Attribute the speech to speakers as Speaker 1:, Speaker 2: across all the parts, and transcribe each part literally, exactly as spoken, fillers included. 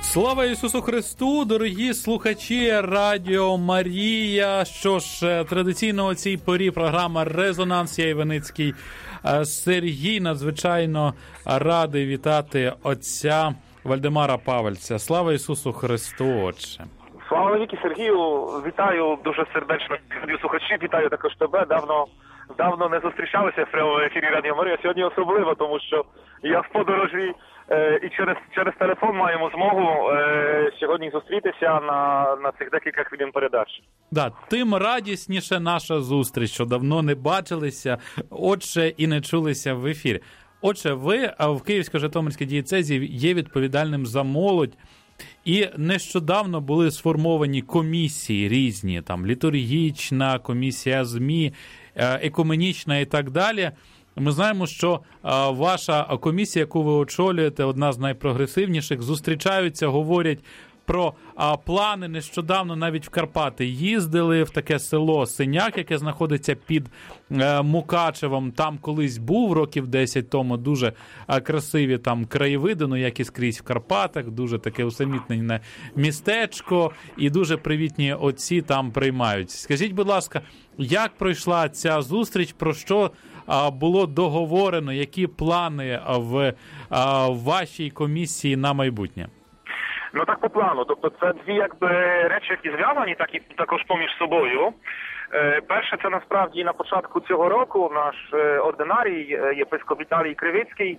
Speaker 1: Слава Ісусу Христу, дорогі слухачі Радіо Марія. Що ж, традиційно у цій порі програма «Резонанс». Я Іваницький Сергій. Надзвичайно радий вітати отця Вальдемара Павельця. Слава Ісусу Христу, Отче.
Speaker 2: Слава навіки, Сергію. Вітаю дуже сердечно слухачі. Вітаю також тебе. Давно, давно не зустрічалися в прямому ефірі Радіо Марія. Сьогодні особливо, тому що я в подорожі і через, через телефон маємо змогу е, сьогодні зустрітися на, на цих декілька хвилин передач.
Speaker 1: Да, тим радісніше наша зустріч, що давно не бачилися, отже, і не чулися в ефірі. Отже, ви в Київсько-Житомирській дієцезі є відповідальним за молодь, і нещодавно були сформовані комісії різні, там літургічна, комісія ЗМІ, екуменічна і так далі. Ми знаємо, що а, ваша комісія, яку ви очолюєте, одна з найпрогресивніших, зустрічаються, говорять про а, плани. Нещодавно навіть в Карпати їздили, в таке село Синяк, яке знаходиться під а, Мукачевом. Там колись був, років десять тому, дуже а, красиві там краєвиди, ну як і скрізь в Карпатах, дуже таке усамітнене містечко, і дуже привітні отці там приймають. Скажіть, будь ласка, як пройшла ця зустріч, про що було договорено, які плани в вашій комісії на майбутнє?
Speaker 2: Ну так по плану. Тобто це дві якби речі, які зв'язані, так і також поміж собою. Е, перше, це насправді на початку цього року наш е, ординарій, е, єпископ Віталій Кривицький,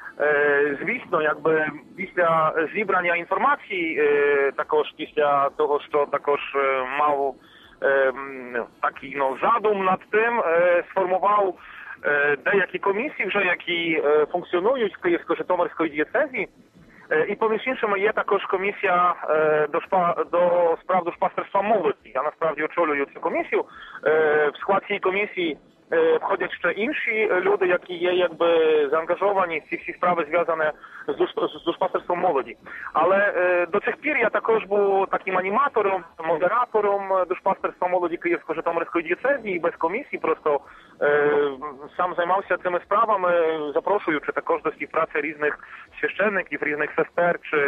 Speaker 2: е, звісно, якби після зібрання інформації, е, також після того, що також е, мав е, такий ну, задум над тим, е, сформував деякі комісії вже, які функціонують в Київсько-Житомирській дієцезі. І поміж іншими є також комісія до, шпа... до справ душпастерства молоді. Я насправді очолюю цю комісію. В склад цієї комісії входять ще інші люди, які є якби заангажовані, ці всі справи зв'язані з, душ... з душпастерством молоді. Але е, до цих пір я також був таким аніматором, модератором душпастерства молоді Київсько-Житомирської дієцезі і без комісії просто е, сам займався цими справами, запрошуючи також до співпраці різних священників, різних сестер чи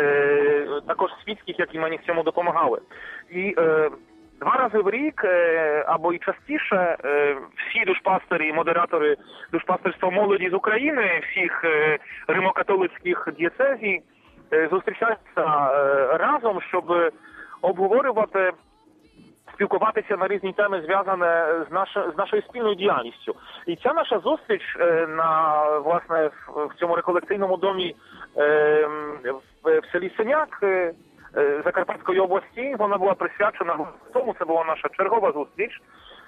Speaker 2: е, також світських, які мені в цьому допомагали. І е, Два рази в рік, або і частіше, всі душпастери і модератори душпастерства молоді з України, всіх римокатолицьких дієцезій зустрічаються разом, щоб обговорювати, спілкуватися на різні теми, зв'язані з, наш, з нашою спільною діяльністю. І ця наша зустріч на, власне, в цьому реколекційному домі в селі Синяк Закарпатської області, вона була присвячена тому, це була наша чергова зустріч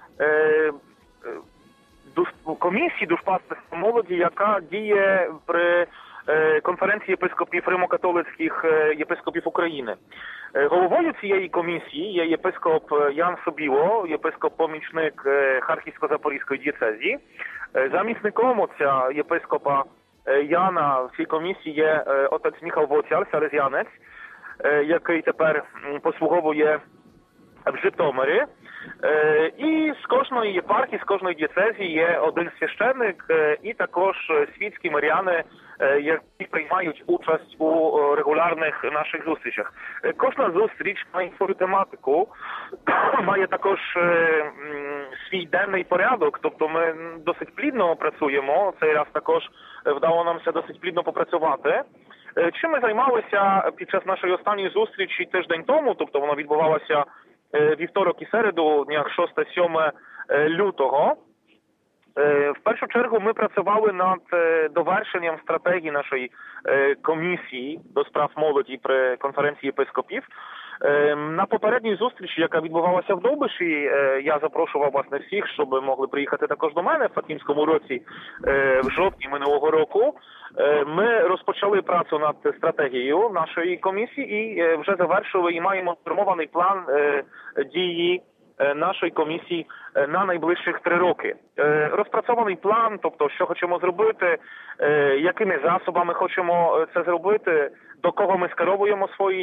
Speaker 2: комісії душпастерства молоді, яка діє при конференції єпископів римокатолицьких єпископів України. Головою цієї комісії є єпископ Ян Собіло, єпископ-помічник Харківсько-Запорізької дієцезії. Замісником отця єпископа Яна в цій комісії є отець Міхал Воцяр, салезіанець, який тепер послуговує в Житомирі. І з кожної єпархії, з кожної дієцезії є один священник і також світські миряни, які приймають участь у регулярних наших зустрічах. Кожна зустріч має свою тематику, має також свій денний порядок, тобто ми досить плідно працюємо, цей раз також вдало нам досить плідно попрацювати. Чим ми займалися під час нашої останньої зустрічі тиждень тому, тобто воно відбувалося вівторок і середу, днях шостого-сьомого лютого. В першу чергу ми працювали над довершенням стратегії нашої комісії до справ молоді при конференції єпископів. На попередній зустрічі, яка відбувалася в Довбиші, я запрошував вас не всіх, щоб могли приїхати також до мене в Фатімському році в жовтні минулого року. Ми розпочали працю над стратегією нашої комісії і вже завершили і маємо сформований план дії нашої комісії на найближчих три роки. Розпрацьований план, тобто що хочемо зробити, якими засобами хочемо це зробити, до кого ми скеровуємо свої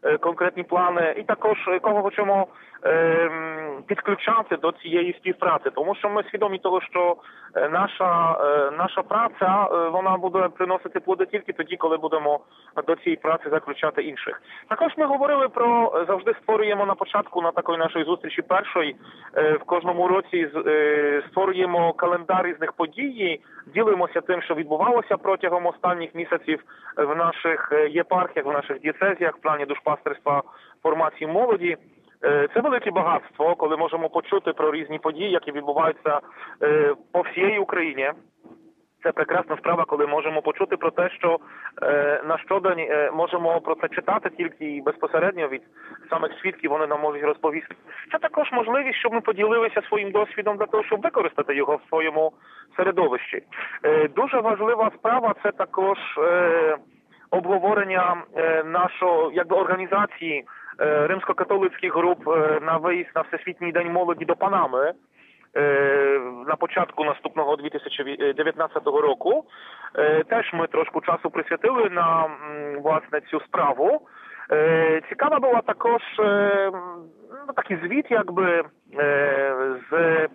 Speaker 2: конкретні плани, і також кого хочемо підключати до цієї співпраці, тому що ми свідомі того, що наша, наша праця, вона буде приносити плоди тільки тоді, коли будемо до цієї праці заключати інших. Також ми говорили про, завжди створюємо на початку на такої нашої зустрічі першої, в кожному році створюємо календар різних подій, ділимося тим, що відбувалося протягом останніх місяців в наших єпархіях, в наших дієцезіях в плані душпастерства, формації молоді. Це велике багатство, коли можемо почути про різні події, які відбуваються по всій Україні. Це прекрасна справа, коли можемо почути про те, що на щодень можемо про це читати тільки безпосередньо від самих свідків, вони нам можуть розповісти. Це також можливість, щоб ми поділилися своїм досвідом для того, щоб використати його в своєму середовищі. Дуже важлива справа – це також обговорення нашого, якби, організації римсько-католицьких груп на виїзд на Всесвітній день молоді до Панами на початку наступного дві тисячі дев'ятнадцятого року. Теж ми трошки часу присвятили на, власне, цю справу. Цікава була також ну, такий звіт, якби, з,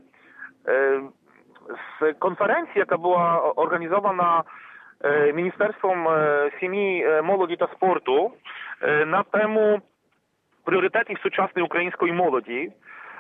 Speaker 2: з конференції, яка була організована Міністерством сім'ї, молоді та спорту на тему пріоритетів сучасної української молоді.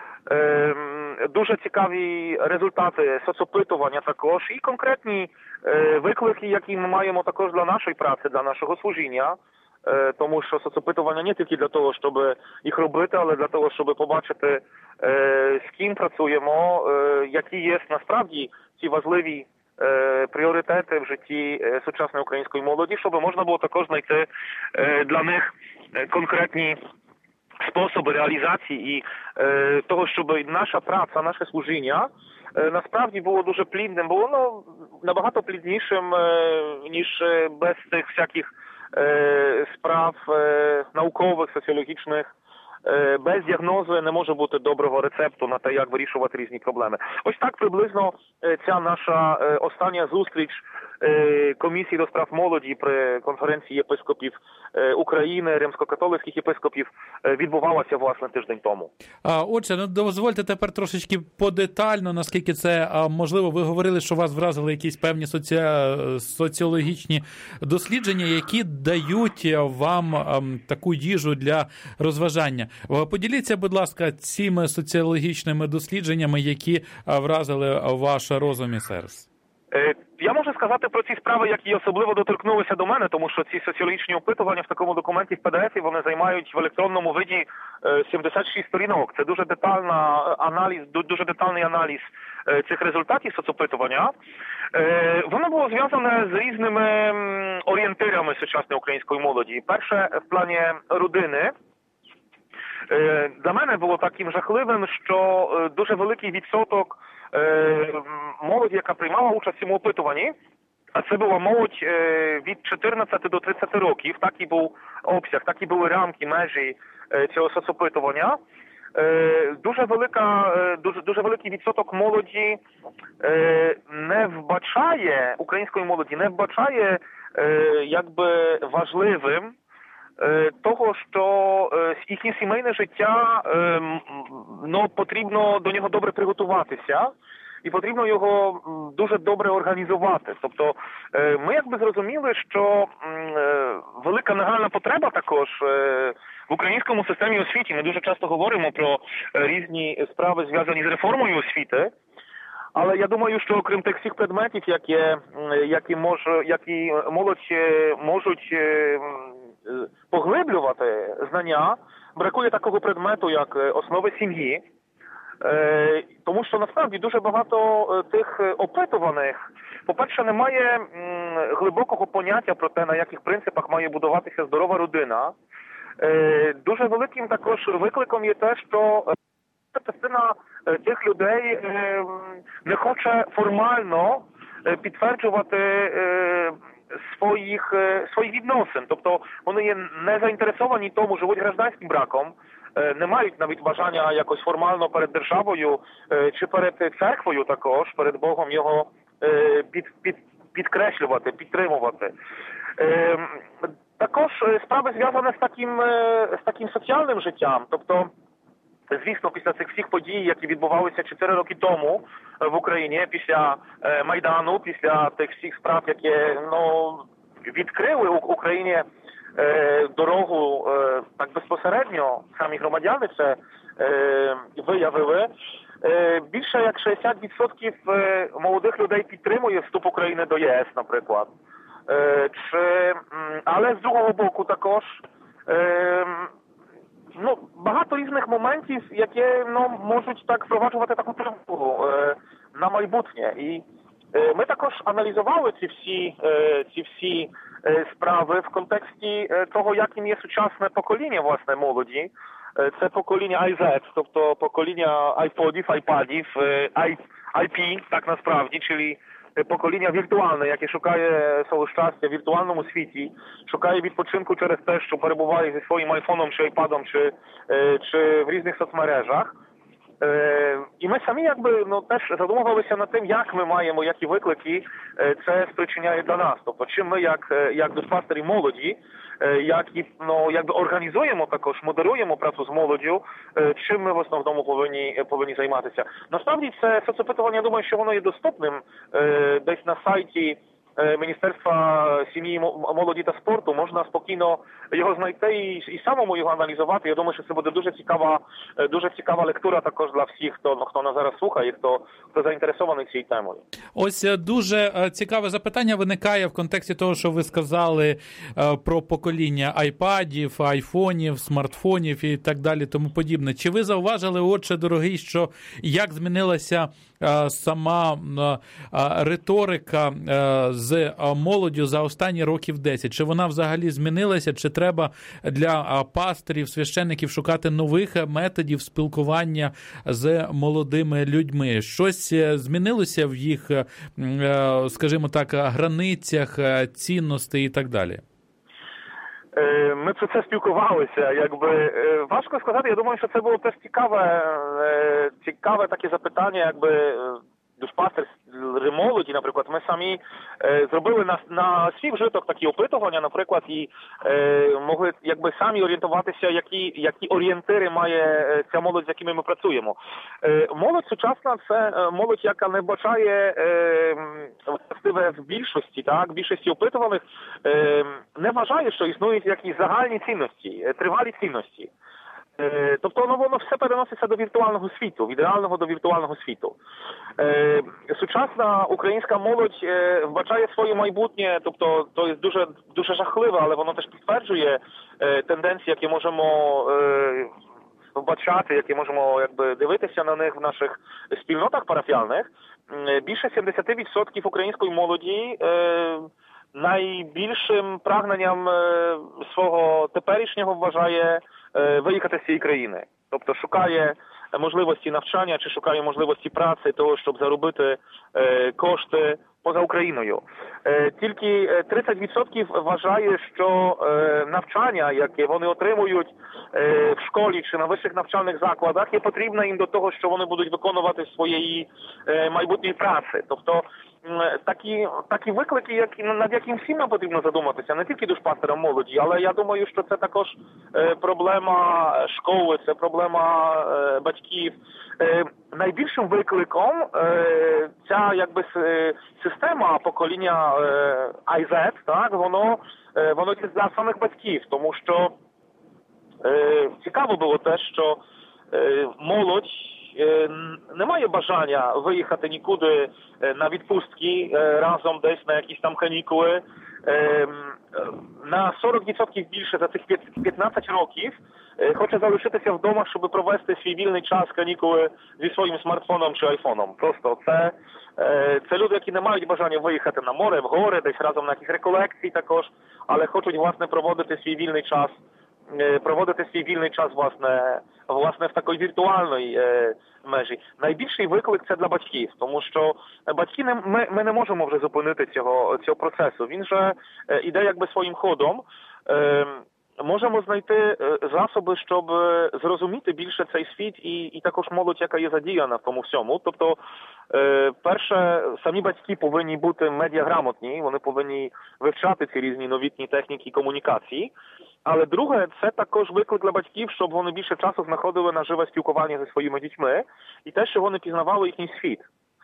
Speaker 2: Дуже цікаві результати соцопитування також і конкретні виклики, які ми маємо також для нашої праці, для нашого служіння. Тому що соцопитування не тільки для того, щоб їх робити, але для того, щоб побачити, з ким працюємо, які є насправді ці важливі пріоритети в житті сучасної української молоді, щоб можна було також знайти для них конкретні способи реалізації і е, того, щоб наша праця, наше служіння е, насправді було дуже плідним, було ну, набагато пліднішим, е, ніж без цих всяких е, справ е, наукових, соціологічних. Е, без діагнози не може бути доброго рецепту на те, як вирішувати різні проблеми. Ось так приблизно е, ця наша е, остання зустріч е, комісії до справ молоді при конференції єпископів е, України, римсько-католицьких єпископів е, відбувалася, власне, тиждень тому.
Speaker 1: А, отже, ну дозвольте тепер трошечки подетально, наскільки це а, можливо. Ви говорили, що вас вразили якісь певні соці... соціологічні дослідження, які дають вам а, таку їжу для розважання. Поділіться, будь ласка, цими соціологічними дослідженнями, які вразили ваш розум і серце.
Speaker 2: Я можу сказати про ці справи, які особливо доторкнулися до мене, тому що ці соціологічні опитування в такому документі в пі ді ефі, вони займають в електронному виді сімдесят шість сторінок. Це дуже детальна аналіз, дуже детальний аналіз цих результатів соцопитування. Воно було зв'язане з різними орієнтирами сучасної української молоді. Перше, в плані родини. Для мене було таким жахливим, що дуже великий відсоток молоді, яка приймала участь в цьому опитуванні, а це була молодь від чотирнадцяти до тридцяти років, такий був обсяг, такі були рамки, межі цього соцопитування. Дуже велика, дуже, дуже великий відсоток молоді не вбачає, української молоді не вбачає якби важливим того, що їхнє сімейне життя, ну, потрібно до нього добре приготуватися і потрібно його дуже добре організувати. Тобто ми якби зрозуміли, що велика нагальна потреба також в українському системі освіти. Ми дуже часто говоримо про різні справи, зв'язані з реформою освіти. Але я думаю, що окрім тих всіх предметів, які, які, мож, які молодь можуть поглиблювати знання, бракує такого предмету, як основи сім'ї. Тому що насправді дуже багато тих опитуваних, по-перше, немає глибокого поняття про те, на яких принципах має будуватися здорова родина. Дуже великим також викликом є те, що частина тих людей не хоче формально підтверджувати своїх, своїх відносин. Тобто вони є не заінтересовані в тому, живуть гражданським браком, не мають навіть бажання якось формально перед державою чи перед церквою також, перед Богом його під, під, підкреслювати, підтримувати. також справи зв'язані з таким, з таким соціальним життям. Тобто, звісно, після цих всіх подій, які відбувалися чотири роки тому в Україні, після Майдану, після тих всіх справ, які ну, відкрили Україні дорогу так безпосередньо, самі громадяни це виявили, більше як шістдесят відсотків молодих людей підтримує вступ України до ЄС, наприклад. Чи, але з другого боку також ну, багато різних моментів, які ну, можуть так впроваджувати таку тривогу на майбутнє. І ми також аналізували ці всі, ці всі справи в контексті того, яким є сучасне покоління, власне, молоді. Це покоління ай зет, тобто покоління айподів, айпадів, ай пі, так насправді, czyli покоління віртуальне, яке шукає свого щастя в віртуальному світі, шукає відпочинку через те, що перебуває зі своїм айфоном чи айпадом, чи, чи в різних соцмережах. І ми самі якби ну, теж задумувалися над тим, як ми маємо, які виклики це спричиняє для нас. Тобто, чим ми, як, як душпастері молоді, як ну, якби організуємо також, модеруємо працю з молоддю, чим ми в основному повинні, повинні займатися. Насправді це соцопитування, я думаю, що воно є доступним десь на сайті Міністерства сім'ї, молоді та спорту. Можна спокійно його знайти і, і самому його аналізувати. Я думаю, що це буде дуже цікава, дуже цікава лектура також для всіх, хто, хто нас зараз слухає, хто, хто заінтересований цією темою.
Speaker 1: Ось дуже цікаве запитання виникає в контексті того, що ви сказали про покоління айпадів, айфонів, смартфонів і так далі, тому подібне. Чи ви зауважили, отче дорогий, що як змінилася сама риторика з молоддю за останні років десять? Чи вона взагалі змінилася, чи треба для пасторів, священників шукати нових методів спілкування з молодими людьми? Щось змінилося в їх, скажімо так, границях, цінностей і так далі?
Speaker 2: Ми про це спілкувалися, якби важко сказати. Я думаю, що це було теж цікаве, цікаве таке запитання, якби душпастер молоді, наприклад, ми самі е, зробили на, на свій вжиток такі опитування, наприклад, і е, могли якби самі орієнтуватися, які, які орієнтири має ця молодь, з якими ми працюємо. Е, молодь сучасна – це молодь, яка не бачає е, властиве в більшості, так, більшості опитуваних, е, не вважає, що існують якісь загальні цінності, тривалі цінності. Тобто воно, воно все переноситься до віртуального світу, від реального до віртуального світу. Е, сучасна українська молодь е, вбачає своє майбутнє, тобто то є дуже, дуже жахливе, але воно теж підтверджує е, тенденції, які можемо е, вбачати, які можемо якби дивитися на них в наших спільнотах парафіальних. Е, більше сімдесят відсотків української молоді е, найбільшим прагненням е, свого теперішнього вважає виїхати з цієї країни. Тобто шукає можливості навчання чи шукає можливості праці, того, щоб заробити е, кошти поза Україною. Е, тільки тридцять відсотків вважає, що е, навчання, яке вони отримують е, в школі чи на вищих навчальних закладах, є потрібне їм до того, що вони будуть виконувати своєї е, майбутньої праці. Тобто такі, такі виклики, які, над яким всім нам потрібно задуматися, не тільки душпастерам молоді, але я думаю, що це також е, проблема школи, це проблема е, батьків. Е, найбільшим викликом е, ця якби система покоління е, ай зет, так, воно, е, воно для самих батьків, тому що е, цікаво було те, що е, молодь не має бажання виїхати нікуди на відпустки разом десь на якісь там канікули. На сорок відсотків більше за цих п'ятнадцять років хоче залишитися вдома, щоб провести свій вільний час канікули зі своїм смартфоном чи айфоном. Просто це, це люди, які не мають бажання виїхати на море, в гори, десь разом на якісь реколекції також, але хочуть, власне, проводити свій вільний час проводити свій вільний час, власне, власне в такій віртуальній е, межі. Найбільший виклик – це для батьків, тому що батьки, не, ми, ми не можемо вже зупинити цього, цього процесу. Він же е, іде якби своїм ходом. Е, можемо знайти засоби, щоб зрозуміти більше цей світ і, і також молодь, яка є задіяна в тому всьому. Тобто, перше, самі батьки повинні бути медіаграмотні, вони повинні вивчати ці різні новітні техніки комунікації. Але друге, це також виклик для батьків, щоб вони більше часу знаходили на живе спілкування зі своїми дітьми і те, що вони пізнавали їхній світ.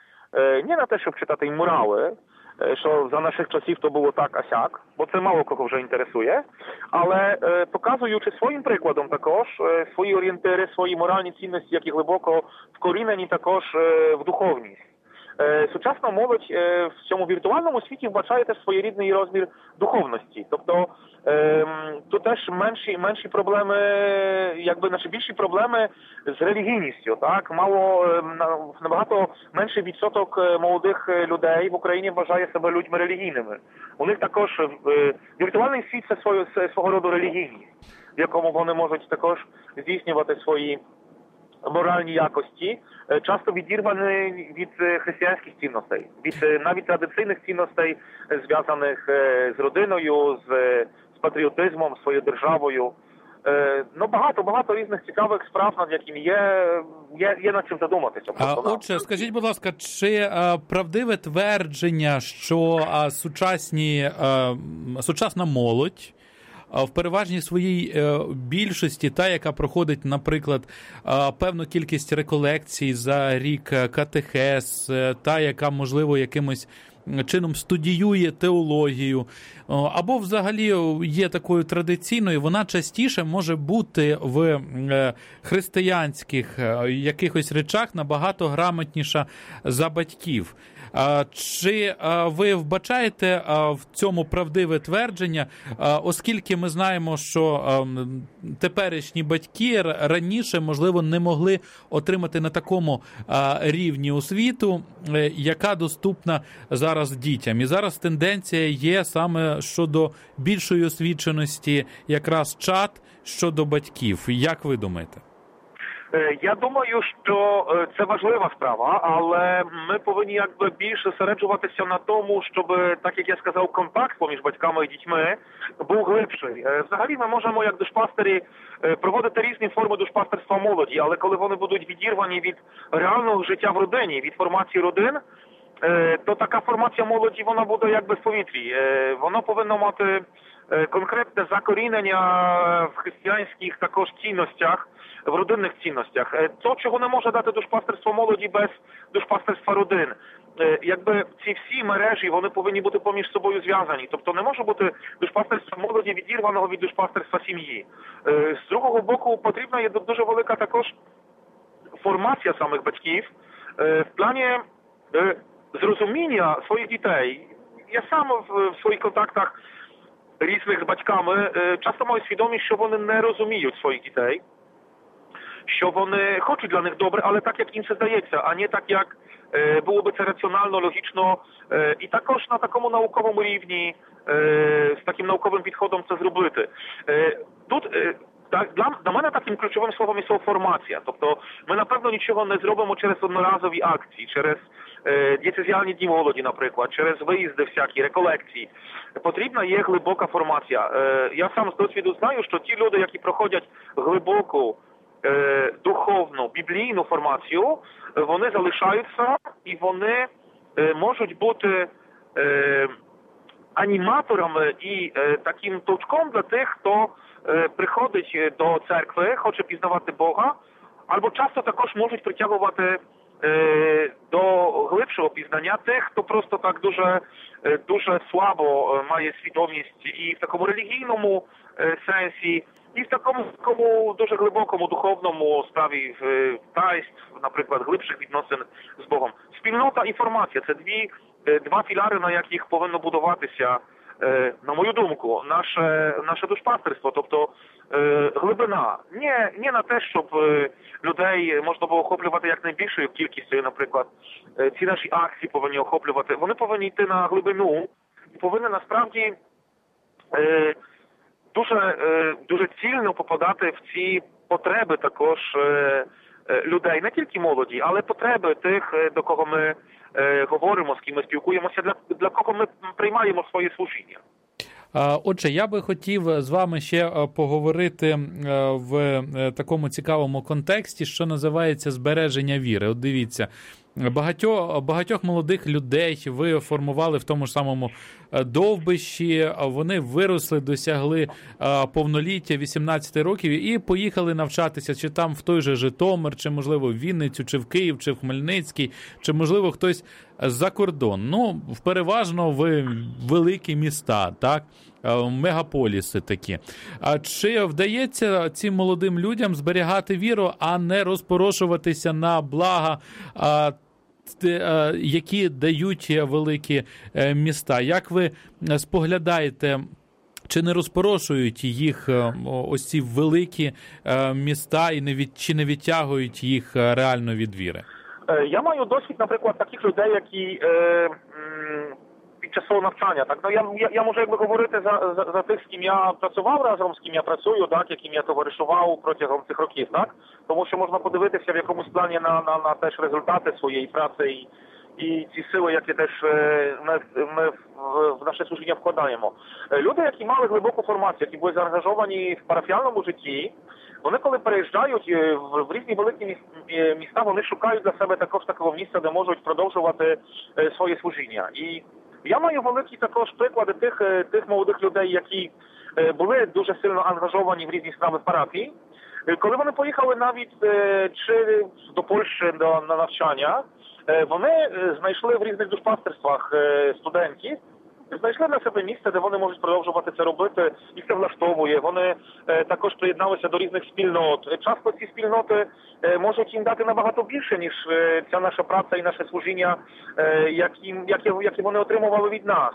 Speaker 2: Не на те, щоб читати їм морали, що за наших часів то було так, а сяк, бо це мало кого вже інтересує, але е, показуючи своїм прикладом також е, свої орієнтири, свої моральні цінності, які глибоко вкорінені також е, в духовність. Е, сучасна молодь е, в цьому віртуальному світі вбачає теж своєрідний розмір духовності. Тобто е, тут теж менші, менші проблеми, якби наші більші проблеми з релігійністю. Так? Мало, е, набагато менший відсоток молодих людей в Україні вважає себе людьми релігійними. У них також е, віртуальний світ – це свого, свого роду релігійність, в якому вони можуть також здійснювати свої моральні якості, часто відірвані від християнських цінностей, від навіть традиційних цінностей, зв'язаних з родиною, з, з патріотизмом, своєю державою. Ну, багато-багато різних цікавих справ, над якими є, є, є над чим задуматися.
Speaker 1: А, отже, скажіть, будь ласка, чи а, правдиве твердження, що а, сучасні, а, сучасна молодь в переважній своїй більшості, та, яка проходить, наприклад, певну кількість реколекцій за рік, катехез, та, яка, можливо, якимось чином студіює теологію, або взагалі є такою традиційною, вона частіше може бути в християнських якихось речах набагато грамотніша за батьків. Чи ви вбачаєте в цьому правдиве твердження, оскільки ми знаємо, що теперішні батьки раніше, можливо, не могли отримати на такому рівні освіту, яка доступна зараз дітям. І зараз тенденція є саме щодо більшої освіченості якраз чад щодо батьків. Як ви думаєте?
Speaker 2: Я думаю, що це важлива справа, але ми повинні якби більше зосереджуватися на тому, щоб, так як я сказав, контакт поміж батьками і дітьми був глибший. Взагалі ми можемо, як душпастері, проводити різні форми душпастерства молоді, але коли вони будуть відірвані від реального життя в родині, від формації родин, то така формація молоді, вона буде якби в повітрі. Воно повинно мати конкретне закорінення в християнських також цінностях, в родинних цінностях. То, чого не може дати душпастерство молоді без душпастерства родин. Якби ці всі мережі, вони повинні бути поміж собою зв'язані. Тобто не може бути душпастерства молоді відірваного від душпастерства сім'ї. З другого боку, потрібна є дуже велика також формація самих батьків в плані зрозуміння своїх дітей. Я сам в своїх контактах різних з батьками часто маю свідомість, що вони не розуміють своїх дітей, що вони хочуть для них добре, але так, як їм це здається, а не так, як е, було би це раціонально, логічно. Е, і також на такому науковому рівні, е, з таким науковим підходом це зробити. Е, тут е, так, для, для мене таким ключовим словом є слово формація. Тобто ми, напевно, нічого не зробимо через одноразові акції, через е, дієцезіальні дні молоді, наприклад, через виїзди всякі, реколекції. Потрібна є глибока формація. Е, я сам з досвіду знаю, що ті люди, які проходять глибоку, духовну, біблійну формацію, вони залишаються і вони можуть бути аніматорами і таким толчком для тих, хто приходить до церкви, хоче пізнавати Бога, або часто також можуть притягувати до глибшого пізнання тих, хто просто так дуже, дуже слабо має свідомість і в такому релігійному сенсі, і в такому, такому дуже глибокому духовному справі таїств, наприклад, глибших відносин з Богом. Спільнота і формація – це дві, два піляри, на яких повинно будуватися, на мою думку, наше, наше душпастерство, тобто глибина. Не, не на те, щоб людей можна було охоплювати якнайбільшою кількістю, наприклад, ці наші акції повинні охоплювати. Вони повинні йти на глибину і повинні насправді дуже, дуже цільно попадати в ці потреби також людей, не тільки молоді, але потреби тих, до кого ми говоримо, з ким ми спілкуємося, для, для кого ми приймаємо своє служіння.
Speaker 1: Отже, я би хотів з вами ще поговорити в такому цікавому контексті, що називається збереження віри. От дивіться, багатьох, багатьох молодих людей ви формували в тому ж самому Довбищі, вони виросли, досягли повноліття вісімнадцяти років і поїхали навчатися, чи там в той же Житомир, чи, можливо, в Вінницю, чи в Київ, чи в Хмельницький, чи, можливо, хтось за кордон. Ну, переважно в великі міста, так? Мегаполіси такі. А чи вдається цим молодим людям зберігати віру, а не розпорошуватися на блага, а, які дають великі міста? Як ви споглядаєте, чи не розпорошують їх ось ці великі міста і не від, чи не відтягують їх реально від віри?
Speaker 2: Я маю досвід, наприклад, таких людей, які е, м, під час свого навчання. Так, ну я, я, я можу якби говорити за, за, за тих, з ким я працював разом, з ким я працюю, так, яким я товаришував протягом цих років, так? Тому що можна подивитися в якомусь плані на, на, на теж результати своєї праці і, і ці сили, які теж ми, ми в наше служіння вкладаємо. Люди, які мали глибоку формацію, які були заангажовані в парафіальному житті, вони, коли переїжджають в різні великі міста, вони шукають для себе також такого місця, де можуть продовжувати своє служіння. І я маю великі також приклади тих, тих молодих людей, які були дуже сильно ангажовані в різні справи парафії. Коли вони поїхали навіть чи до Польщі до, на навчання, вони знайшли в різних душпастерствах студентів, знайшли для себе місце, де вони можуть продовжувати це робити, їх це влаштовує. Вони е, також приєдналися до різних спільнот. Часто ці спільноти е, можуть їм дати набагато більше, ніж е, ця наша праця і наше служіння, е, які, які, які вони отримували від нас.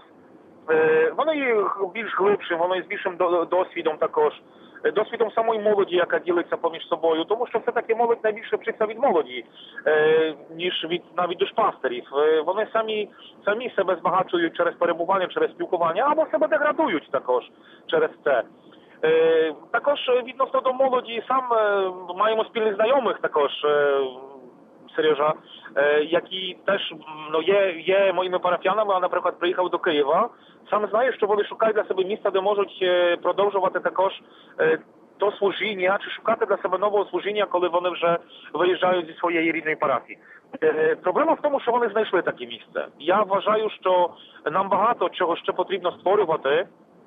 Speaker 2: Е, воно є більш глибшим, воно є з більшим до, досвідом також. Досвідом самої молоді, яка ділиться поміж собою, тому що все-таки молодь найбільше вчиться від молоді, е, ніж від навіть душпастерів. Е, вони самі самі себе збагачують через перебування, через спілкування, або себе деградують також через це. Е, також відносно до молоді, сам е, маємо спільних знайомих також, е, Сережа, е, які теж ну, є, є моїми парафіянами, а, наприклад, приїхав до Києва. Саме знаю, що вони шукають для себе місця, де можуть продовжувати також е, то служіння, чи шукати для себе нового служіння, коли вони вже виїжджають зі своєї рідної парафії. Е, проблема в тому, що вони знайшли таке місце. Я вважаю, що нам багато чого ще потрібно створювати,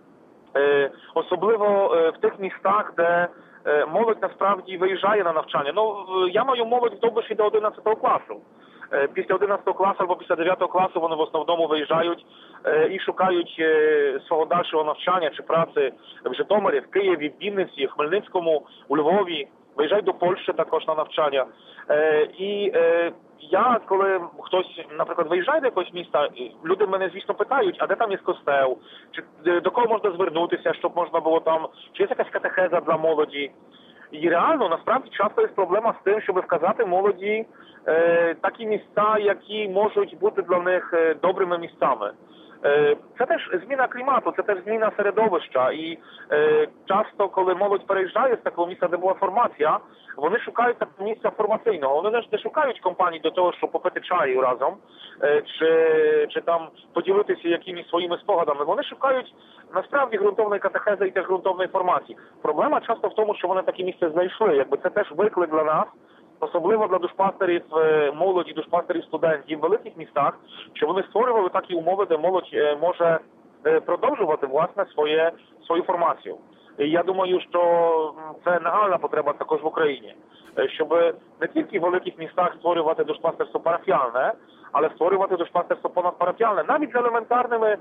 Speaker 2: е, особливо е, в тих містах, де е, молодь насправді виїжджає на навчання. Ну, я маю молодь в Довбищі до одинадцятого класу. Після одинадцятого класу або після дев'ятого класу вони в основному виїжджають е, і шукають е, свого дальшого навчання чи праці в Житомирі, в Києві, в Вінниці, в Хмельницькому, у Львові, виїжджають до Польщі також на навчання. Е, і е, я, коли хтось, наприклад, виїжджає до якогось міста, люди мене, звісно, питають, а де там є костел, чи до кого можна звернутися, щоб можна було там, чи є якась катехеза для молоді. І реально, насправді, часто є проблема з тим, щоб вказати молоді е, такі місця, які можуть бути для них е, добрими місцями. Е, це теж зміна клімату, це теж зміна середовища. І е, часто, коли молодь переїжджає з такого місця, де була формація, вони шукають такого місця формаційного. Вони не шукають компаній до того, щоб попити чаю разом, е, чи, чи там поділитися якимись своїми спогадами. Вони шукають насправді ґрунтовної катехези і теж ґрунтовної формації. Проблема часто в тому, що вони таке місце знайшли. Якби це теж виклик для нас, особливо для душпастерів молоді, душпастерів студентів в великих містах, що вони створювали такі умови, де молодь може продовжувати, власне, своє, свою формацію. І я думаю, що це нагальна потреба також в Україні, щоб не тільки в великих містах створювати душпастерство парафіальне, але створювати душпастерство понадпарафіальне, навіть з елементарними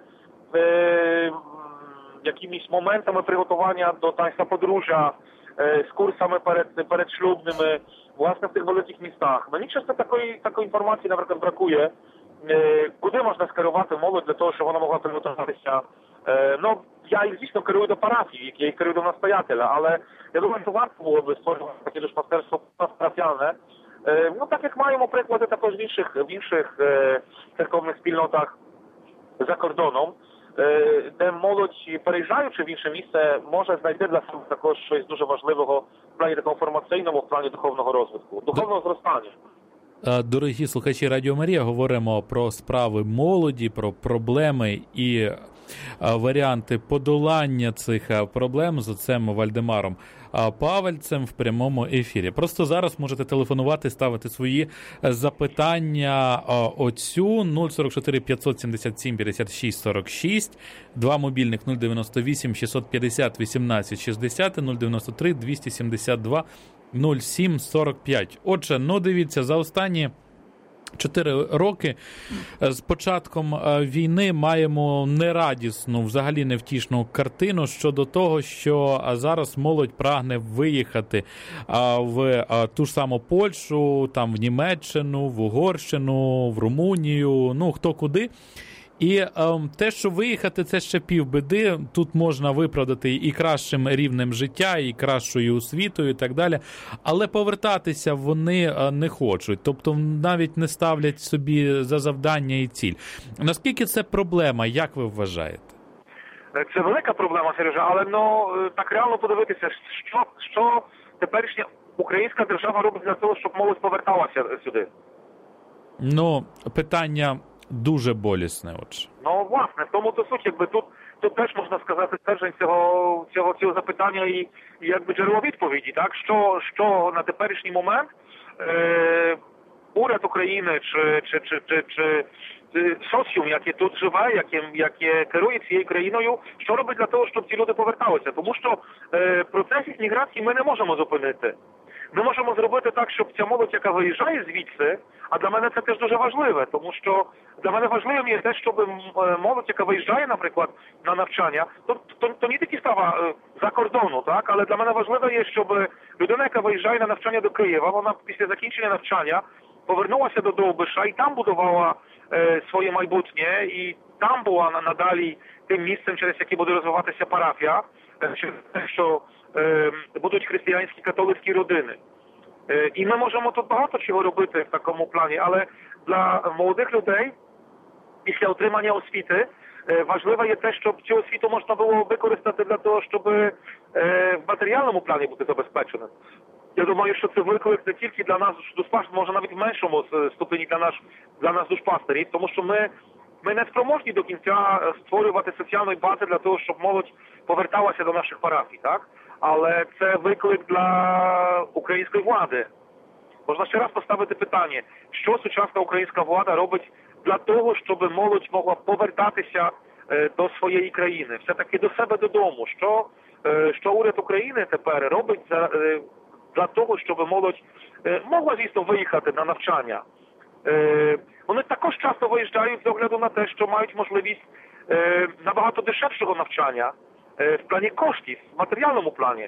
Speaker 2: е, якимись моментами приготування до таїнства подружжя, е, з курсами перед, передшлюбними, власне, в тих великих містах. Мені часто такої, такої інформації, наприклад, бракує, е, куди можна скерувати молодь для того, щоб вона могла приготуватися. Е, ну, я їх, звісно, керую до парафії, я їх керую до настоятеля, але я думаю, що варто було б створювати таке душпастерство парафіальне. Е, ну, так як маємо приклади також в інших, в інших е, церковних спільнотах за кордоном, е, де молодь, переїжджаючи в інше місце, може знайти для себе також щось дуже важливого в плані такого формаційному, в плані духовного розвитку, духовного зростання.
Speaker 1: Дорогі слухачі Радіо Марія, говоримо про справи молоді, про проблеми і варіанти подолання цих проблем з отцем Вальдемаром Павельцем в прямому ефірі. Просто зараз можете телефонувати, ставити свої запитання отцю нуль сорок чотири п'ятсот сімдесят сім п'ятдесят шість сорок шість, два мобільних нуль дев'яносто вісім шістсот п'ятдесят вісімнадцять шістдесят, нуль дев'яносто три двісті сімдесят два нуль сім сорок п'ять. Отже, ну дивіться, за останні чотири роки з початком війни маємо нерадісну, взагалі невтішну картину щодо того, що зараз молодь прагне виїхати в ту ж саму Польщу, там в Німеччину, в Угорщину, в Румунію, ну хто куди. І е, те, що виїхати, це ще півбіди. Тут можна виправдати і кращим рівнем життя, і кращою освітою, і так далі. Але повертатися вони не хочуть. Тобто навіть не ставлять собі за завдання і ціль. Наскільки це проблема, як ви вважаєте?
Speaker 2: Це велика проблема, Сережа, але ну, так реально подивитися, що, що теперішня українська держава робить для того, щоб молодь поверталася сюди.
Speaker 1: Ну, питання дуже болісне, отже.
Speaker 2: Ну, власне, в тому то суть, якби тут, тут теж можна сказати стержень цього, цього, цього запитання і, і якби джерело відповіді, так? Що, що на теперішній момент е, уряд України чи, чи, чи, чи, чи, чи соціум, яке тут живе, яке, яке керує цією країною, що робить для того, щоб ці люди поверталися? Тому що е, процес міграції ми не можемо зупинити. Ми можемо зробити так, щоб ця молодь, яка виїжджає звідси, а для мене це теж дуже важливе, тому що для мене важливим є те, щоб молодь, яка виїжджає, наприклад, на навчання, то, то, то не тільки справа за кордону, так, але для мене важливо є, щоб людина, яка виїжджає на навчання до Києва, вона після закінчення навчання повернулася до Довбиша і там будувала е, своє майбутнє, і там була надалі тим місцем, через яке буде розвиватися парафія, через те, що е, будуть християнські католицькі родини. Е, і ми можемо тут багато чого робити в такому плані, але для молодих людей після отримання освіти е, важливо є те, щоб цю освіту можна було використати для того, щоб е, в матеріальному плані бути забезпеченим. Я думаю, що це виклик не тільки для нас, душпастерів, може навіть в меншому ступені для нас, для нас душпастерів, тому що ми Ми не спроможні до кінця створювати соціальної бази для того, щоб молодь поверталася до наших парафій, так? Але це виклик для української влади. Можна ще раз поставити питання, що сучасна українська влада робить для того, щоб молодь могла повертатися до своєї країни, все-таки до себе додому. Що, що уряд України тепер робить для, для того, щоб молодь могла, звісно, виїхати на навчання. Вони також часто виїжджають з огляду на те, що мають можливість е, набагато дешевшого навчання е, в плані коштів, в матеріальному плані.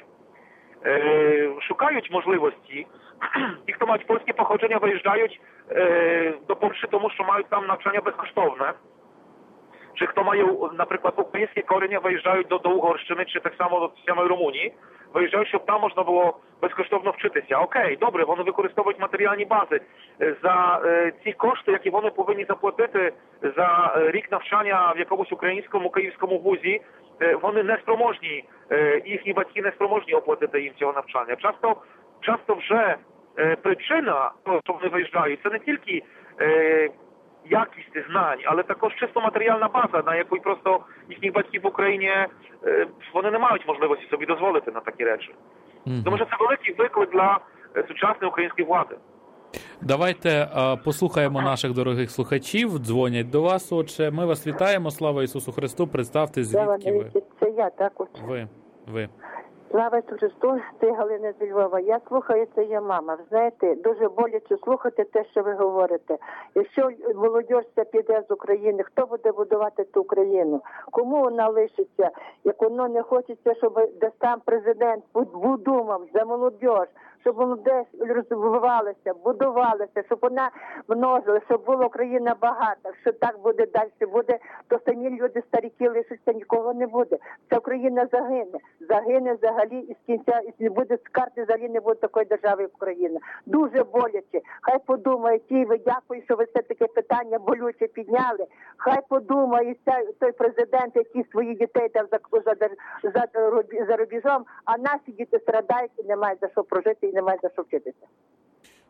Speaker 2: Е, шукають можливості. Ті, хто мають польське походження, виїжджають е, до Польщі, тому що мають там навчання безкоштовне. Чи хто має, наприклад, українське корення, виїжджають до, до Угорщини, чи так само до самої Румунії, виїжджають, щоб там можна було безкоштовно вчитися. Окей, добре, вони використовують матеріальні бази. За е, ці кошти, які вони повинні заплатити за е, рік навчання в якомусь українському київському вузі, е, вони не спроможні, е, їхні батьки не спроможні оплатити їм цього навчання. Часто, часто вже е, причина того, що вони виїжджають, це не тільки е, якість знань, але також чисто матеріальна база, на яку просто їхні батьки в Україні, е, вони не мають можливості собі дозволити на такі речі. Mm-hmm. Тому що це великий виклик для сучасної української влади.
Speaker 1: Давайте а, послухаємо наших дорогих слухачів. Дзвонять до вас. Отже, ми вас вітаємо. Слава Ісусу Христу. Представте, звідки ви.
Speaker 3: Це я також.
Speaker 1: Ви. Ви.
Speaker 3: Слава Ісусу Христу, це Галина з Львова. Я слухаю, це я мама. Ви знаєте, дуже боляче слухати те, що ви говорите. Якщо молодь ця піде з України, хто буде будувати ту Україну? Кому вона лишиться? Як воно не хочеться, щоб десь там президент подумав за молодь, щоб молодь розвивалася, будувалася, щоб вона множилася, щоб була Україна багата. Що так буде далі буде, то самі люди, старіки лишаться, нікого не буде. Ця Україна загине. Загине взагалі і з кінця, і не буде з карти, взагалі не буде такої держави, як Україна. Дуже боляче. Хай подумають, і ви дякую, що ви все таке питання болюче підняли. Хай подумає той президент, який своїх дітей дав за, за, за, за рубежом, а наші діти страдають і не мають за що прожити, і не мають за що вчитися.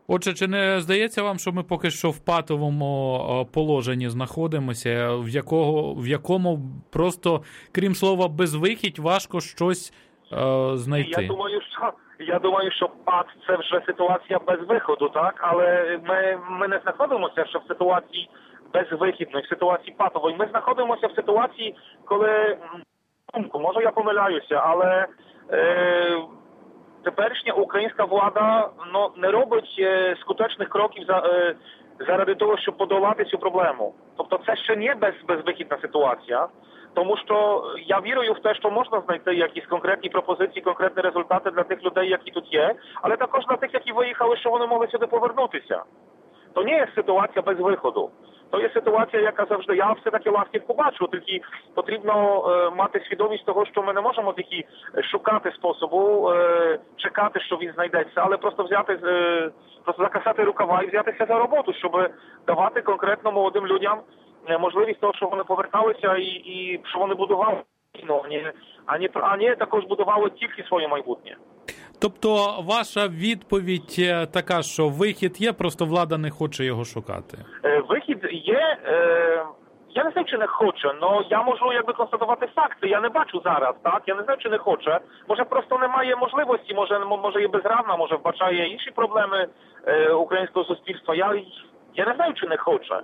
Speaker 1: Отже, чи не здається вам, що ми поки що в патовому положенні знаходимося, в якого, в якому просто, крім слова безвихідь, важко щось е, знайти?
Speaker 2: Я думаю, що я думаю, що пат – це вже ситуація без виходу, так? Але ми, ми не знаходимося ще в ситуації безвихідної, в ситуації патової. Ми знаходимося в ситуації, коли, може я помиляюся, але е, теперішня українська влада ну, не робить е, скутечних кроків за, е, заради того, щоб подолати цю проблему. Тобто це ще не без, безвихідна ситуація, тому що я вірую в те, що можна знайти якісь конкретні пропозиції, конкретні результати для тих людей, які тут є, але також для тих, які виїхали, що вони могли сюди повернутися. То не є ситуація без виходу. То є ситуація, яка завжди, я все-таки ластівку бачу, тільки потрібно е, мати свідомість того, що ми не можемо тільки шукати способу, е, чекати, що він знайдеться, але просто взяти, е, просто закасати рукава і взятися за роботу, щоб давати конкретно молодим людям е, можливість того, що вони поверталися і, і що вони будували, ну, а, не, а, не, а не також будували тільки своє майбутнє.
Speaker 1: Тобто ваша відповідь така, що вихід є, просто влада не хоче його шукати?
Speaker 2: Е, вихід є, е, я не знаю, чи не хоче, але я можу якби констатувати факти, я не бачу зараз, так, я не знаю, чи не хоче, може просто немає можливості, може, може є безрадна, може вбачає інші проблеми е, українського суспільства, я, я не знаю, чи не хоче.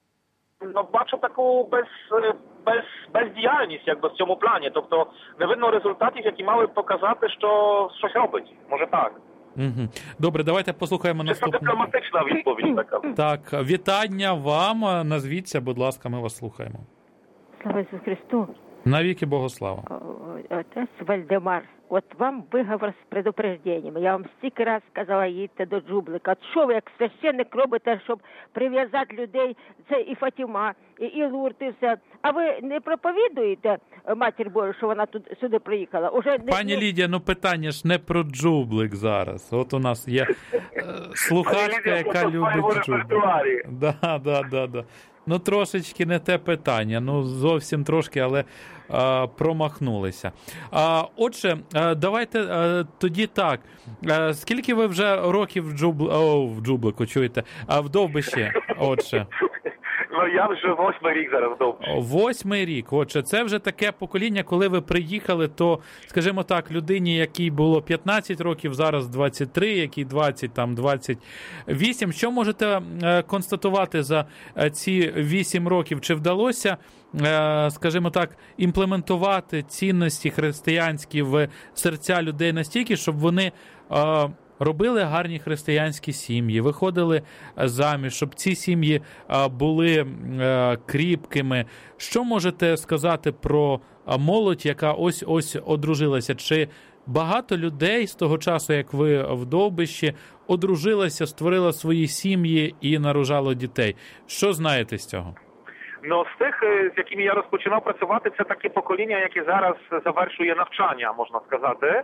Speaker 2: Ну, бачу таку без, без, бездіяльність якби в цьому плані. Тобто не видно результатів, які мали б показати, що щось робить. Може так.
Speaker 1: Угу. Добре, давайте послухаємо наступну.
Speaker 2: Це дипломатична відповідь така.
Speaker 1: Так, вітання вам. Назвіться, будь ласка, ми вас слухаємо.
Speaker 4: Слава Ісусу Христу.
Speaker 1: Навіки Богослава.
Speaker 4: Отець Вальдемар, от вам виговор з предупрежденням. Я вам стільки раз сказала, їдьте до Джублика. От що ви, як священник, робите, щоб прив'язати людей? Це і Фатіма, і, і Лурд, і все. А ви не проповідуєте Матір Божу, що вона тут сюди приїхала? Уже не,
Speaker 1: Пані
Speaker 4: не...
Speaker 1: Лідія, ну питання ж не про Джублик зараз. От у нас є е, слухачка, яка любить Джублик. Да, да, да, да. Ну, трошечки не те питання, ну, зовсім трошки, але а, промахнулися. А, отже, а, давайте а, тоді так. А, скільки ви вже років в, Джубл... О, в Джублику, чуєте? А в Довбищі, отже?
Speaker 2: Ну, я вже восьмий рік зараз в Довбищі.
Speaker 1: Восьмий рік. Отже, це вже таке покоління, коли ви приїхали, то, скажімо так, людині, якій було п'ятнадцять років, зараз двадцять три, якій двадцять, там, двадцять вісім. Що можете е, констатувати за е, ці вісім років? Чи вдалося, е, скажімо так, імплементувати цінності християнські в серця людей настільки, щоб вони... Е, робили гарні християнські сім'ї, виходили заміж, щоб ці сім'ї були кріпкими. Що можете сказати про молодь, яка ось-ось одружилася? Чи багато людей з того часу, як ви в Довбищі, одружилися, створила свої сім'ї і нарожало дітей? Що знаєте з цього?
Speaker 2: Ну, з тих, з якими я розпочинав працювати, це таке покоління, яке зараз завершує навчання, можна сказати.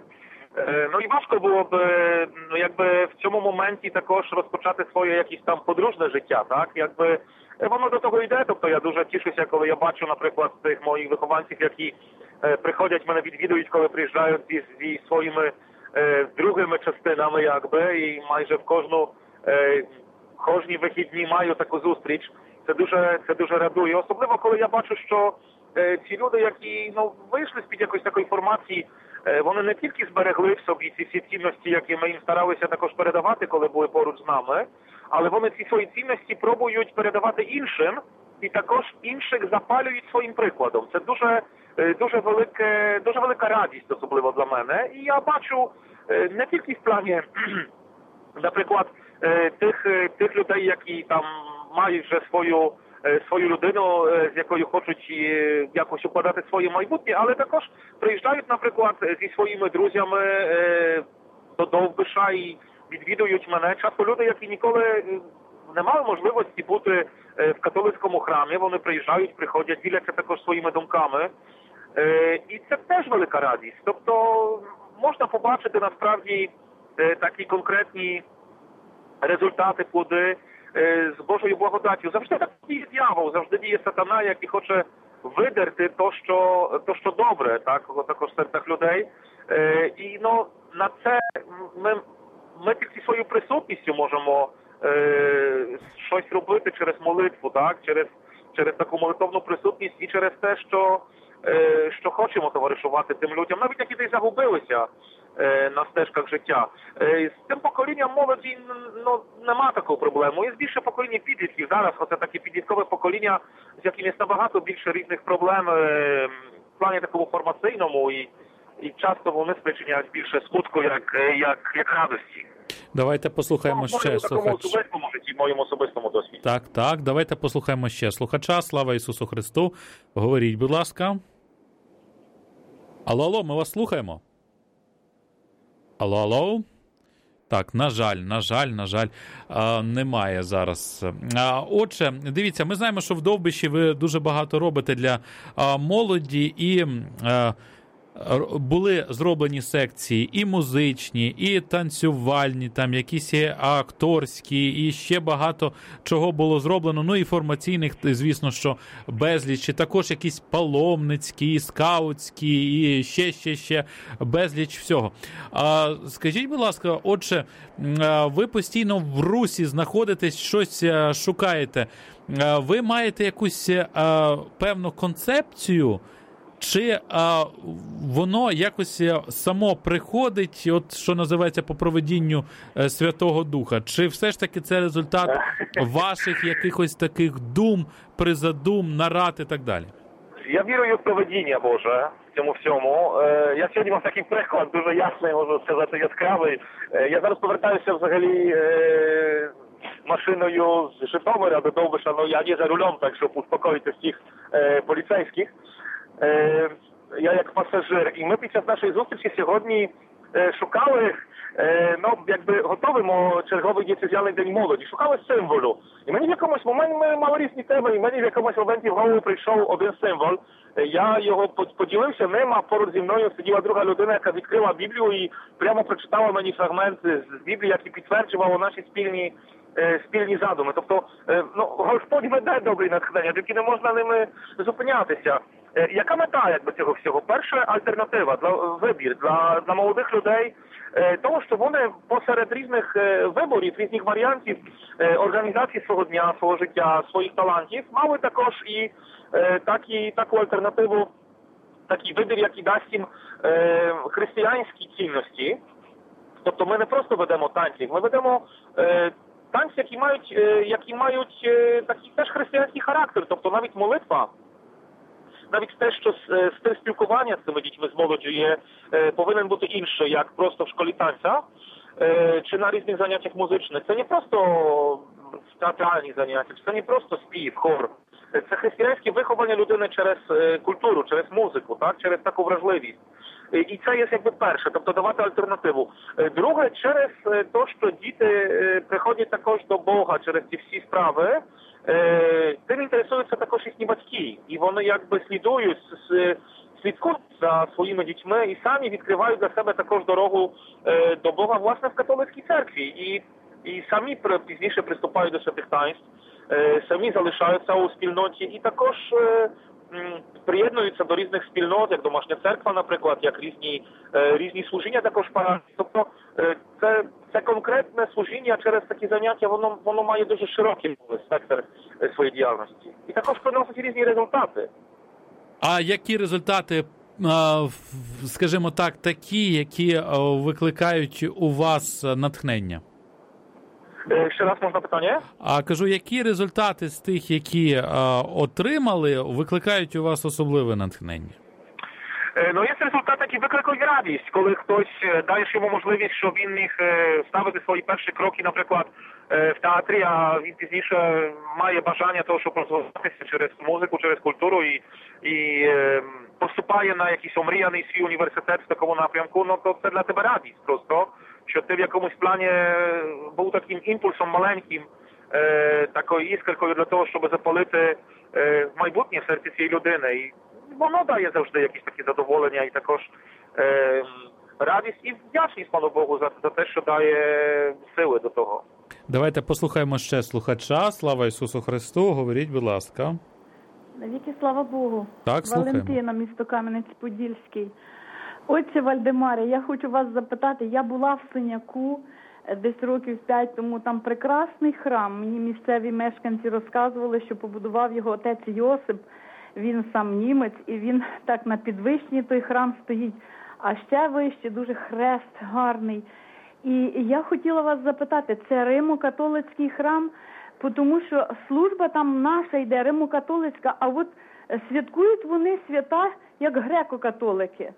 Speaker 2: Ну і важко було б, ну, якби в цьому моменті також розпочати своє якесь там подружне життя, так? Якби воно до того йде, тобто я дуже тішуся, коли я бачу, наприклад, тих моїх вихованців, які е, приходять, мене відвідують, коли приїжджають зі, зі своїми е, другими частинами, якби, і майже в кожну, е, кожні вихідні маю таку зустріч. Це дуже, це дуже радує. Особливо, коли я бачу, що е, ці люди, які, ну, вийшли з-під якоїсь такої формації, вони не тільки зберегли в собі ці всі цінності, які ми їм старалися також передавати, коли були поруч з нами, але вони ці свої цінності пробують передавати іншим і також інших запалюють своїм прикладом. Це дуже, дуже, велике, дуже велика радість, особливо для мене. І я бачу не тільки в плані, наприклад, тих, тих людей, які там мають вже свою свою людину, з якою хочуть якось укладати своє майбутнє, але також приїжджають, наприклад, зі своїми друзями до Довбиша і відвідують мене. Часто люди, які ніколи не мали можливості бути в католицькому храмі, вони приїжджають, приходять, діляться також своїми думками. І це теж велика радість. Тобто можна побачити насправді такі конкретні результати, плоди з Божою благодаттю. Завжди так діє диявол, завжди діє сатана, який хоче видерти то, що, то, що добре, так, також в серцях людей. І, ну, на це ми ми тільки своєю присутністю можемо е, щось робити через молитву, так, через, через таку молитовну присутність і через те, що, е, що хочемо товаришувати тим людям, навіть які десь загубилися е, на стежках життя. Е, з тим поколінням молоді ну, нема такого проблему. Є більше покоління підлітків. Зараз оце таке підліткове покоління, з яким є набагато більше різних проблем е, в плані такому формаційному і І часто вони спричиняють більше скутку, як, як, як радості.
Speaker 1: Давайте послухаємо
Speaker 2: ну,
Speaker 1: ще слухача.
Speaker 2: В особистому житті, в моєму особистому досвіді.
Speaker 1: Так, так, давайте послухаємо ще слухача. Слава Ісусу Христу. Говоріть, будь ласка. Алло, алло, ми вас слухаємо. Алло, алло. Так, на жаль, на жаль, на жаль, немає зараз. Отже, дивіться, ми знаємо, що в Довбищі ви дуже багато робите для молоді і були зроблені секції і музичні, і танцювальні, там якісь акторські, і ще багато чого було зроблено. Ну і формаційних, звісно, що безліч. І також якісь паломницькі, скаутські, і ще, ще, ще безліч всього. А, скажіть, будь ласка, отже, ви постійно в русі знаходитесь, щось шукаєте. Ви маєте якусь а, певну концепцію, чи а, воно якось само приходить, от що називається по проведінню е, Святого Духа? Чи все ж таки це результат ваших якихось таких дум, призадум, нарад і так далі?
Speaker 2: Я вірую в проведіння Боже в цьому всьому. Е, я сьогодні мав такий приклад, дуже ясний, можу сказати, яскравий. Е, я зараз повертаюся взагалі е, машиною з Житомира до Довбиша, ну я не за рулем, так щоб успокоїти всіх е, поліцейських. Е, я як пасажир, і ми під час нашої зустрічі сьогодні е, шукали, е, ну, якби готовимо черговий дієцезіальний день молоді, шукали символу. І мені в якомусь моменті, ми мали різні теми, і мені в якомусь моменті в голову прийшов один символ. Я його поділився ним, а поруч зі мною сиділа друга людина, яка відкрила Біблію і прямо прочитала мені фрагмент з Біблії, який підтверджував наші спільні спільні задуми. Тобто, ну, Господь веде добрі натхнення, тільки не можна ними зупинятися. Яка мета, якби, цього всього? Перша альтернатива, для, вибір для, для молодих людей, того, що вони посеред різних виборів, різних варіантів організації свого дня, свого життя, своїх талантів, мали також і, так, і таку альтернативу, такий вибір, який дасть їм християнські цінності. Тобто ми не просто ведемо танці, ми ведемо танці, які мають, які мають такий теж християнський характер. Тобто навіть молитва, навіть те, що стиль спілкування з цими дітьми, з молоддю є, повинен бути інший, як просто в школі танця, чи на різних заняттях музичних. Це не просто театральні заняття, це не просто спів, хор. Це християнське виховання людини через культуру, через музику, так, через таку вражливість. І це є якби перше, тобто давати альтернативу. Друге, через те, що діти приходять також до Бога через ці всі справи, тим інтересуються також їхні батьки. І вони якби слідують, слідкують за своїми дітьми і самі відкривають для себе також дорогу до Бога, власне, в католицькій церкві. І, і самі пізніше приступають до святих таїнств, самі залишаються у спільноті і також приєднуються до різних спільнот, як домашня церква, наприклад, як різні, різні служіння також парафії. Тобто це, це конкретне служіння через такі заняття, воно, воно має дуже широкий спектр своєї діяльності. І також приносить різні результати.
Speaker 1: А які результати, скажімо так, такі, які викликають у вас натхнення?
Speaker 2: Ще раз можна питання?
Speaker 1: А кажу, які результати з тих, які а, отримали, викликають у вас особливе натхнення?
Speaker 2: Ну, є результат, який викликає радість, коли хтось дає йому можливість, щоб він міг ставити свої перші кроки, наприклад, в театрі, а він пізніше має бажання того, щоб розвиватися через музику, через культуру і, і поступає на якийсь омріяний свій університет в такому напрямку, ну то це для тебе радість просто, що ти в якомусь плані був таким імпульсом маленьким, е, такою іскрикою для того, щоб запалити е, майбутнє в серці цієї людини. І воно дає завжди якісь такі задоволення і також е, радість і вдячність Пану Богу за, за те, що дає сили до того.
Speaker 1: Давайте послухаємо ще слухача. Слава Ісусу Христу. Говоріть, будь ласка.
Speaker 5: Навіки слава Богу.
Speaker 1: Так, слухаємо.
Speaker 5: Валентина, місто Кам'янець-Подільський. Отче Вальдемаре, я хочу вас запитати, я була в Синяку десь років п'ять тому. Там прекрасний храм. Мені місцеві мешканці розказували, що побудував його отець Йосип. Він сам німець, і він так на підвищенні той храм стоїть, а ще вище, дуже хрест гарний. І я хотіла вас запитати, це римо-католицький храм, тому що служба там наша йде, римо-католицька, а от святкують вони свята, як греко-католики.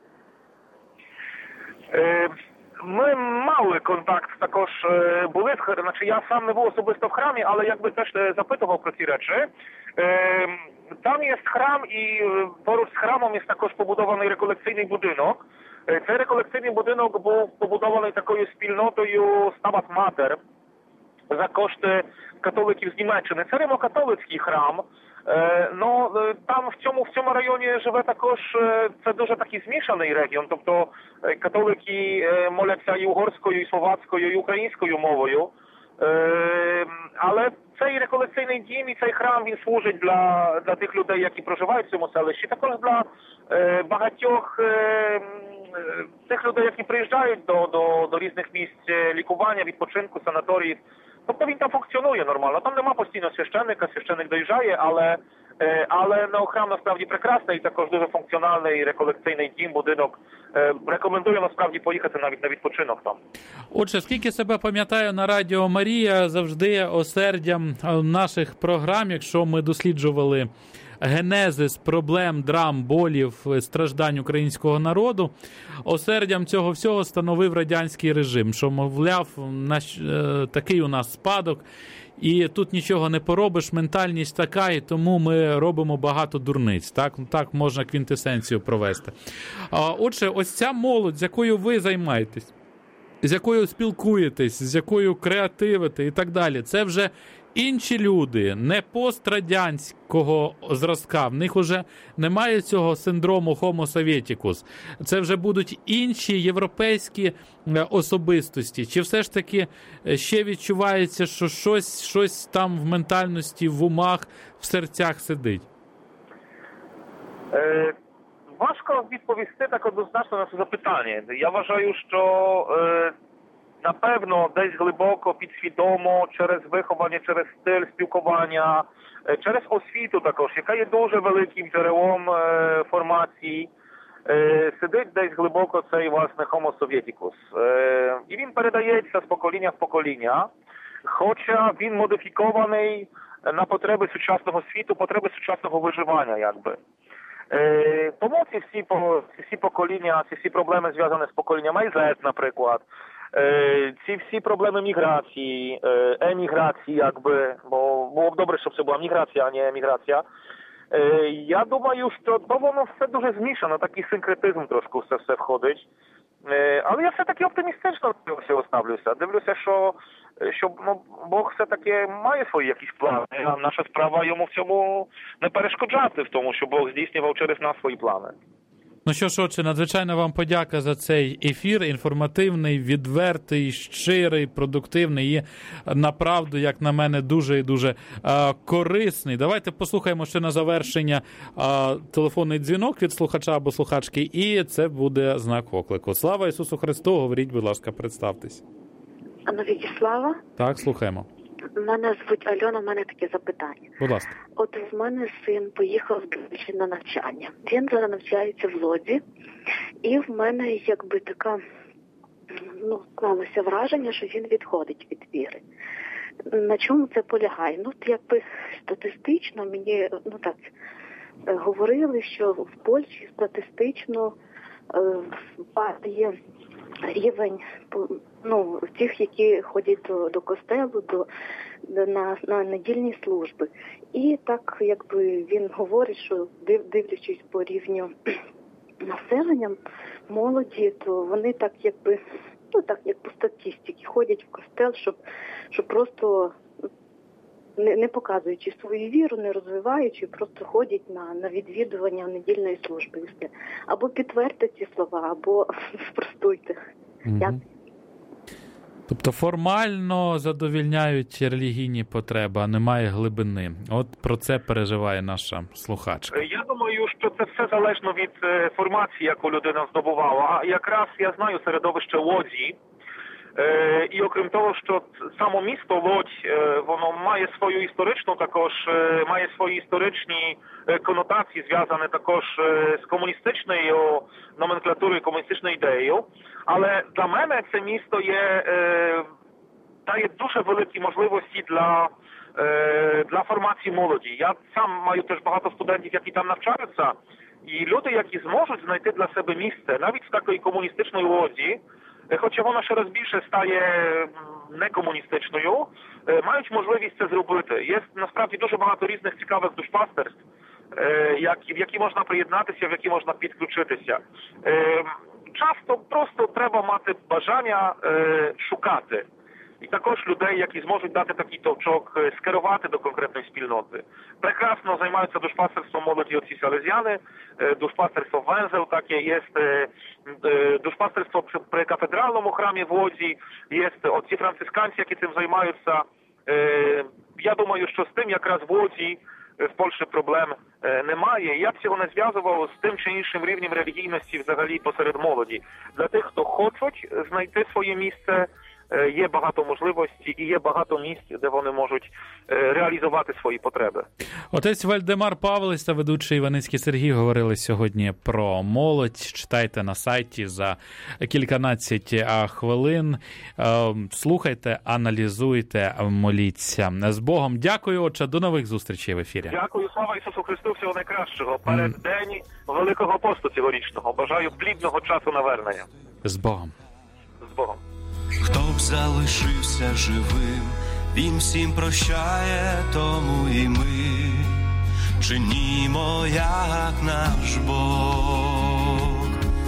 Speaker 2: Е, ми мали контакт також, е, були, значить я сам не був особисто в храмі, але якби теж запитував про ці речі. Е, там є храм і поруч з храмом є також побудований реколекційний будинок. Е, цей реколекційний будинок був побудований такою спільнотою Стабат Матер за кошти католиків з Німеччини. Це римо-католицький храм. Е, ну, там в цьому, в цьому районі живе також, е, це дуже такий змішаний регіон, тобто е, католики е, моляться і угорською, і словацькою, і українською мовою. Е, але цей реколекційний дім і цей храм, він служить для, для тих людей, які проживають в цьому селищі, також для е, багатьох е, тих людей, які приїжджають до, до, до різних місць лікування, відпочинку, санаторіїв. Тобто він там функціонує нормально. Там нема постійно священника, священник доїжджає, але, але ну, храм насправді прекрасний, і також дуже функціональний реколекційний дім, будинок. Рекомендую насправді поїхати навіть на відпочинок там.
Speaker 1: Отже, скільки себе пам'ятаю, на Радіо Марія завжди осердям наших програм, якщо ми досліджували генезис проблем, драм, болів, страждань українського народу, осердям цього всього становив радянський режим, що, мовляв, наш, е, такий у нас спадок, і тут нічого не поробиш, ментальність така, і тому ми робимо багато дурниць. Так, так можна квінтесенцію провести. А, отже, ось ця молодь, з якою ви займаєтесь, з якою спілкуєтесь, з якою креативите і так далі, це вже інші люди, не пострадянського зразка, в них вже немає цього синдрому Homo Sovieticus. Це вже будуть інші європейські особистості. Чи все ж таки ще відчувається, що щось, щось там в ментальності, в умах, в серцях сидить?
Speaker 2: Е, важко відповісти так однозначно на це запитання. Я вважаю, що е, напевно, десь глибоко, підсвідомо, через виховання, через стиль спілкування, через освіту також, яка є дуже великим джерелом е, формації, е, сидить десь глибоко цей, власне, Homo Sovieticus. Е, і він передається з покоління в покоління, хоча він модифікований на потреби сучасного світу, потреби сучасного виживання, якби. Е, тому ці всі, ці всі покоління, ці всі проблеми зв'язані з поколінням Айзет, наприклад, ці всі проблеми міграції, еміграції, якби, бо було б добре, щоб це була міграція, а не еміграція. Я думаю, що то воно все дуже змішано, такий синкретизм трошки все все входить. Але я все-таки оптимістично до всього ставлюся. Дивлюся, що, що ну, Бог все-таки має свої якісь плани, а наша справа йому в цьому не перешкоджати, в тому, що Бог здійснював через нас свої плани.
Speaker 1: Ну що ж, отче, надзвичайно вам подяка за цей ефір, інформативний, відвертий, щирий, продуктивний і, направду, як на мене, дуже і дуже а, корисний. Давайте послухаємо ще на завершення а, телефонний дзвінок від слухача або слухачки, і це буде знак оклику. Слава Ісусу Христу, говоріть, будь ласка, представтесь.
Speaker 6: Навіки слава.
Speaker 1: Так, слухаємо.
Speaker 6: Мене звуть Альона, в мене таке запитання.
Speaker 1: Будь ласка.
Speaker 6: От в мене син поїхав на навчання. Він зараз навчається в Лодзі. І в мене якби така, ну, склалося враження, що він відходить від віри. На чому це полягає? Ну, якби статистично мені, ну так, говорили, що в Польщі статистично падає рівень, ну, тих, які ходять до, до костелу, до, до на, на недільні служби. І так, якби він говорить, що див, дивлячись по рівню населення молоді, то вони так, якби, ну так, як по статистиці, ходять в костел, щоб, щоб просто не, не показуючи свою віру, не розвиваючи, просто ходять на, на відвідування недільної служби. І все. Або підтвердьте ці слова, або спростуйте.
Speaker 1: Угу.
Speaker 6: Як?
Speaker 1: Тобто формально задовільняють релігійні потреби, а немає глибини. От про це переживає наша слухачка.
Speaker 2: Я думаю, що це все залежно від формації, яку людина здобувала. А якраз я знаю середовище Лодзі. Е, і окрім того, що само місто Лодь, е, воно має свою історичну також, е, має свої історичні е, конотації, зв'язані також е, з комуністичною номенклатурою, комуністичною ідеєю. Але для мене це місто є, е, дає дуже великі можливості для, е, для формації молоді. Я сам маю теж багато студентів, які там навчаються, і люди, які зможуть знайти для себе місце, навіть в такій комуністичній Лоді, хоча вона ще раз більше стає некомуністичною, мають можливість це зробити. Є насправді дуже багато різних цікавих душпастерств, в які можна приєднатися, в які можна підключитися. Часто просто треба мати бажання шукати. І також людей, які зможуть дати такий товчок, скерувати до конкретної спільноти. Прекрасно займаються душпастерством молоді оці селезяни, душпастерство Вензел, таке є, душпастерство при кафедральному храмі в Лодзі, є оці францисканці, які цим займаються. Я думаю, що з тим якраз в Лодзі, в Польщі проблем немає. Я б цього не зв'язував з тим чи іншим рівнем релігійності взагалі посеред молоді. Для тих, хто хочуть знайти своє місце, є багато можливостей і є багато місць, де вони можуть реалізувати свої потреби.
Speaker 1: Отець Вальдемар Павлець та ведучий Іваницький Сергій говорили сьогодні про молодь. Читайте на сайті за кільканадцять хвилин. Слухайте, аналізуйте, моліться. З Богом. Дякую, отче. До нових зустрічей в ефірі.
Speaker 2: Дякую. Слава Ісусу Христу. Всього найкращого. Перед mm. день Великого посту цьогорічного. Бажаю плідного часу навернення.
Speaker 1: З Богом.
Speaker 2: З Богом.
Speaker 7: Хто б залишився живим, він всім прощає, тому і ми чинімо, як наш Бог.